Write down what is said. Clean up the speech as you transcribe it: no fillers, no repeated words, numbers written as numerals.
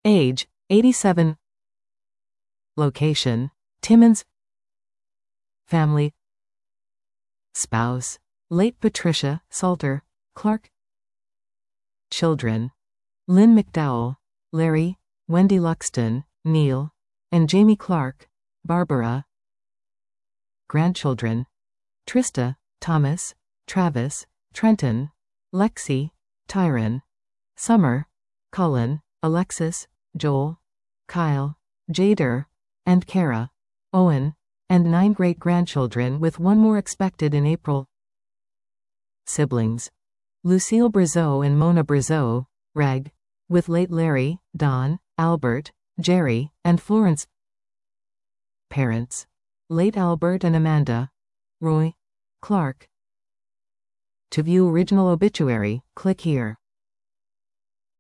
Age, 87. Location, Timmins. Family. Spouse, late Patricia Salter Clark. Children, Lynn McDowell, Larry, Wendy Luxton, Neil, and Jamie Clark, Barbara. Grandchildren, Trista, Thomas, Travis, Trenton, Lexi, Tyron, Summer, Cullen, Alexis, Joel, Kyle, Jader, and Kara, Owen, and 9 great-grandchildren, with 1 more expected in April. Siblings, Lucille Brazeau and Mona Brazeau, Reg, with late Larry, Don, Albert, Jerry, and Florence. Parents, late Albert and Amanda, Roy, Clark. To view original obituary, click here.